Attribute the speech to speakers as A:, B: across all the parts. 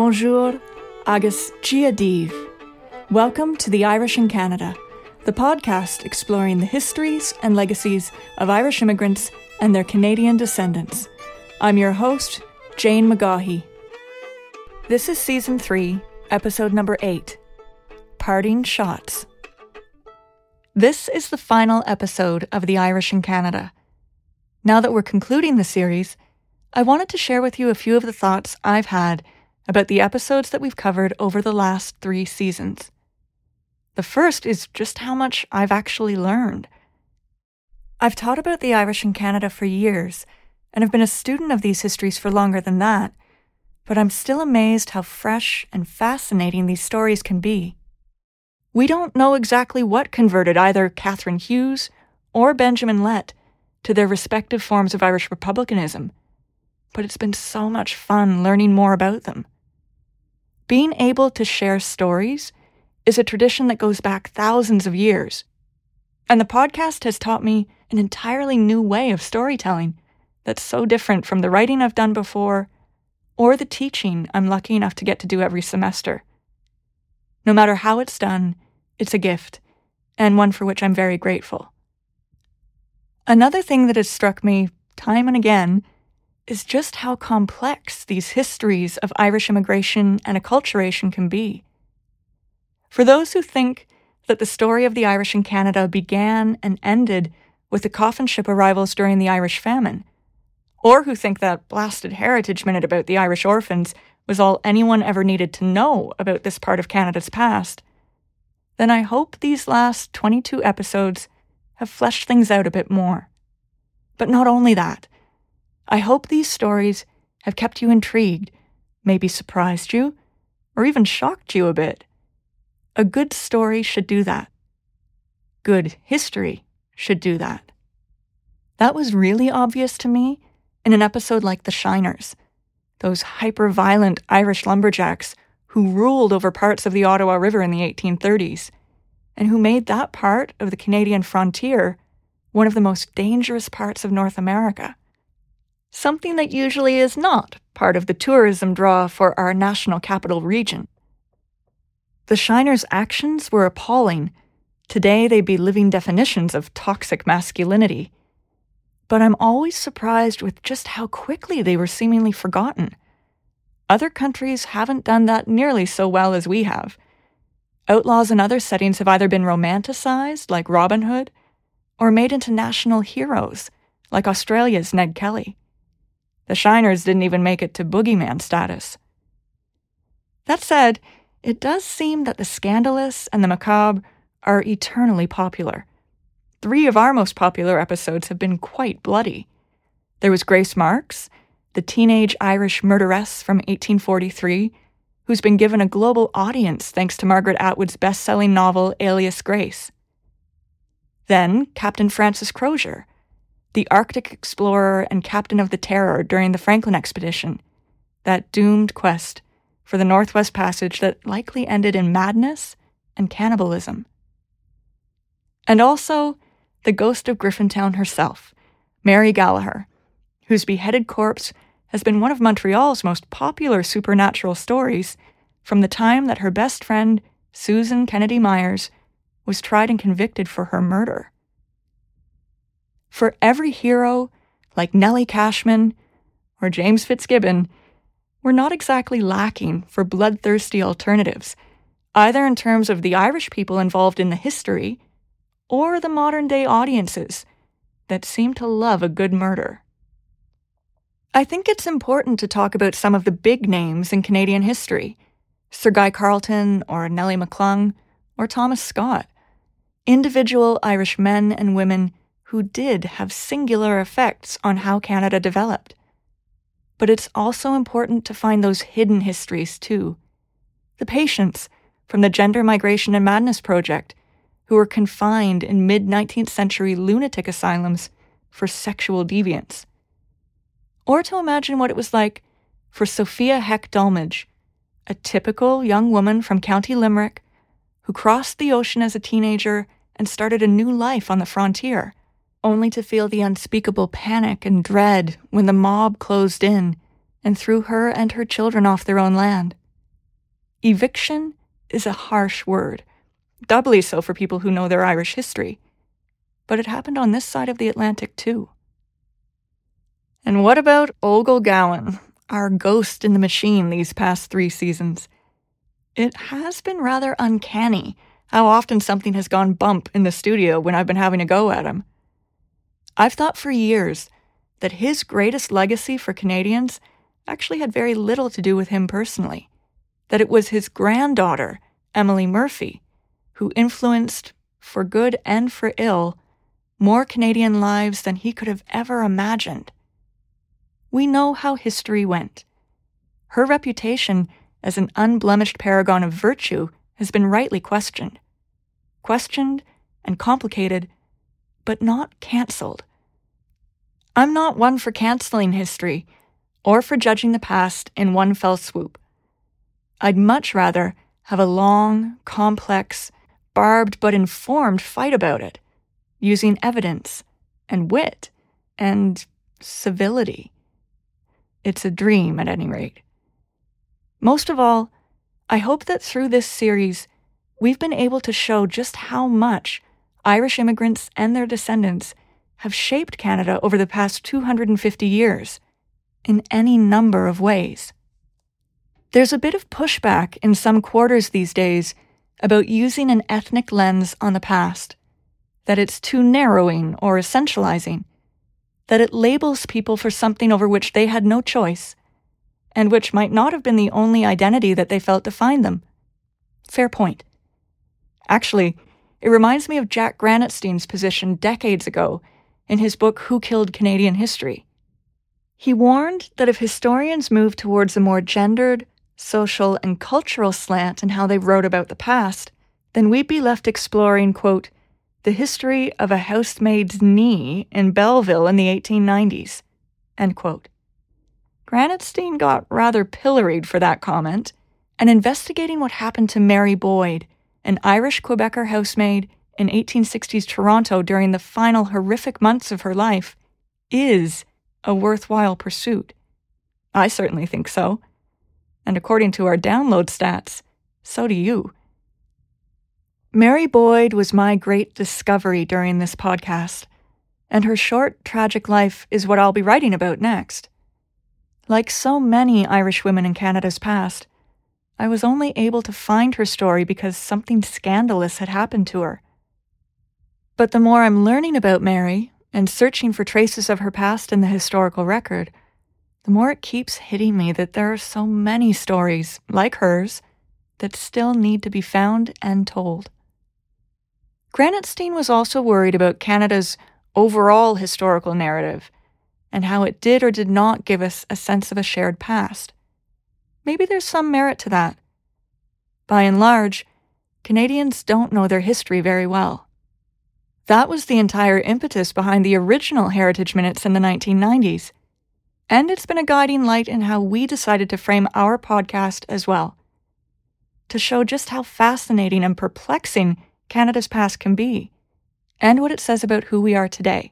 A: Bonjour, agus Giadiv. Welcome to The Irish in Canada, the podcast exploring the histories and legacies of Irish immigrants and their Canadian descendants. I'm your host, Jane McGaughey. This is Season 3, Episode number 8, Parting Shots. This is the final episode of The Irish in Canada. Now that we're concluding the series, I wanted to share with you a few of the thoughts I've had about the episodes that we've covered over the last 3 seasons. The first is just how much I've actually learned. I've taught about the Irish in Canada for years, and have been a student of these histories for longer than that, but I'm still amazed how fresh and fascinating these stories can be. We don't know exactly what converted either Catherine Hughes or Benjamin Lett to their respective forms of Irish republicanism, but it's been so much fun learning more about them. Being able to share stories is a tradition that goes back thousands of years, and the podcast has taught me an entirely new way of storytelling that's so different from the writing I've done before or the teaching I'm lucky enough to get to do every semester. No matter how it's done, it's a gift, and one for which I'm very grateful. Another thing that has struck me time and again is just how complex these histories of Irish immigration and acculturation can be. For those who think that the story of the Irish in Canada began and ended with the coffin ship arrivals during the Irish famine, or who think that blasted Heritage Minute about the Irish orphans was all anyone ever needed to know about this part of Canada's past, then I hope these last 22 episodes have fleshed things out a bit more. But not only that, I hope these stories have kept you intrigued, maybe surprised you, or even shocked you a bit. A good story should do that. Good history should do that. That was really obvious to me in an episode like The Shiners, those hyper-violent Irish lumberjacks who ruled over parts of the Ottawa River in the 1830s, and who made that part of the Canadian frontier one of the most dangerous parts of North America. Something that usually is not part of the tourism draw for our national capital region. The Shiners' actions were appalling. Today they'd be living definitions of toxic masculinity. But I'm always surprised with just how quickly they were seemingly forgotten. Other countries haven't done that nearly so well as we have. Outlaws in other settings have either been romanticized, like Robin Hood, or made into national heroes, like Australia's Ned Kelly. The Shiners didn't even make it to boogeyman status. That said, it does seem that the scandalous and the macabre are eternally popular. 3 of our most popular episodes have been quite bloody. There was Grace Marks, the teenage Irish murderess from 1843, who's been given a global audience thanks to Margaret Atwood's best-selling novel Alias Grace. Then Captain Francis Crozier, the Arctic explorer and captain of the Terror during the Franklin expedition, that doomed quest for the Northwest Passage that likely ended in madness and cannibalism. And also, the ghost of Griffintown herself, Mary Gallagher, whose beheaded corpse has been one of Montreal's most popular supernatural stories from the time that her best friend, Susan Kennedy Myers, was tried and convicted for her murder. For every hero, like Nellie Cashman or James Fitzgibbon, we're not exactly lacking for bloodthirsty alternatives, either in terms of the Irish people involved in the history or the modern-day audiences that seem to love a good murder. I think it's important to talk about some of the big names in Canadian history, Sir Guy Carleton or Nellie McClung or Thomas Scott, individual Irish men and women who did have singular effects on how Canada developed. But it's also important to find those hidden histories too. The patients from the Gender, Migration and Madness Project, who were confined in mid-19th century lunatic asylums for sexual deviance. Or to imagine what it was like for Sophia Heck-Dulmage, a typical young woman from County Limerick who crossed the ocean as a teenager and started a new life on the frontier, only to feel the unspeakable panic and dread when the mob closed in and threw her and her children off their own land. eviction is a harsh word, doubly so for people who know their Irish history. But it happened on this side of the Atlantic too. And what about Ogle Gowan, our ghost in the machine these past 3 seasons? It has been rather uncanny how often something has gone bump in the studio when I've been having a go at him. I've thought for years that his greatest legacy for Canadians actually had very little to do with him personally, that it was his granddaughter, Emily Murphy, who influenced, for good and for ill, more Canadian lives than he could have ever imagined. We know how history went. Her reputation as an unblemished paragon of virtue has been rightly questioned. Questioned and complicated, but not cancelled. I'm not one for cancelling history, or for judging the past in one fell swoop. I'd much rather have a long, complex, barbed but informed fight about it, using evidence and wit and civility. It's a dream, at any rate. Most of all, I hope that through this series, we've been able to show just how much Irish immigrants and their descendants have shaped Canada over the past 250 years, in any number of ways. There's a bit of pushback in some quarters these days about using an ethnic lens on the past, that it's too narrowing or essentializing, that it labels people for something over which they had no choice, and which might not have been the only identity that they felt defined them. Fair point. Actually, it reminds me of Jack Granatstein's position decades ago in his book Who Killed Canadian History. He warned that if historians moved towards a more gendered, social, and cultural slant in how they wrote about the past, then we'd be left exploring, quote, the history of a housemaid's knee in Belleville in the 1890s, end quote. Granatstein got rather pilloried for that comment, and investigating what happened to Mary Boyd, an Irish Quebecer housemaid in 1860s Toronto during the final horrific months of her life, is a worthwhile pursuit. I certainly think so. And according to our download stats, so do you. Mary Boyd was my great discovery during this podcast, and her short, tragic life is what I'll be writing about next. Like so many Irish women in Canada's past, I was only able to find her story because something scandalous had happened to her. But the more I'm learning about Mary and searching for traces of her past in the historical record, the more it keeps hitting me that there are so many stories, like hers, that still need to be found and told. Granatstein was also worried about Canada's overall historical narrative and how it did or did not give us a sense of a shared past. Maybe there's some merit to that. By and large, Canadians don't know their history very well. That was the entire impetus behind the original Heritage Minutes in the 1990s. And it's been a guiding light in how we decided to frame our podcast as well, to show just how fascinating and perplexing Canada's past can be, and what it says about who we are today.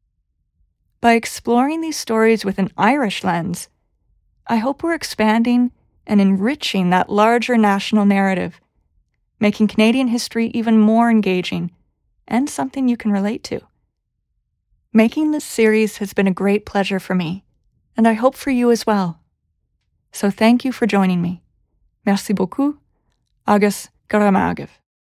A: By exploring these stories with an Irish lens, I hope we're expanding and enriching that larger national narrative, making Canadian history even more engaging and something you can relate to. Making this series has been a great pleasure for me, and I hope for you as well. So thank you for joining me. Merci beaucoup. Agus Garamagov.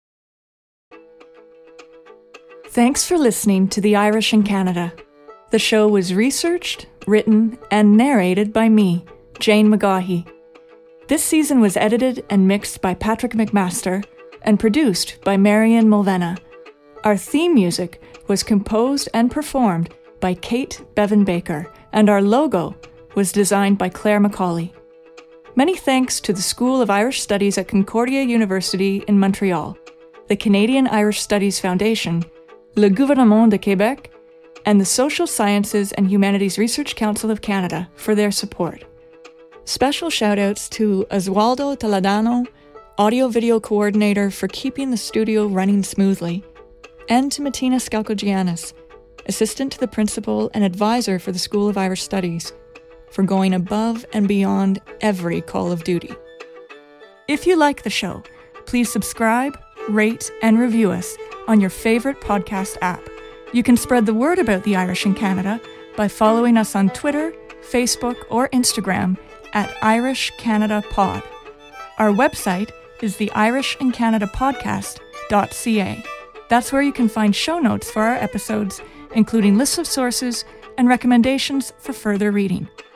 A: Thanks for listening to The Irish in Canada. The show was researched, written, and narrated by me, Jane McGaughey. This season was edited and mixed by Patrick McMaster and produced by Marian Mulvena. Our theme music was composed and performed by Kate Bevan Baker, and our logo was designed by Claire McCauley. Many thanks to the School of Irish Studies at Concordia University in Montreal, the Canadian Irish Studies Foundation, Le Gouvernement de Québec, and the Social Sciences and Humanities Research Council of Canada for their support. Special shoutouts to Oswaldo Toledano, audio-video coordinator, for keeping the studio running smoothly, and to Martina Skalkogiannis, assistant to the principal and advisor for the School of Irish Studies, for going above and beyond every call of duty. If you like the show, please subscribe, rate, and review us on your favorite podcast app. You can spread the word about the Irish in Canada by following us on Twitter, Facebook, or Instagram at Irish Canada Pod. Our website is the irishincanadapodcast.ca. That's where you can find show notes for our episodes, including lists of sources and recommendations for further reading.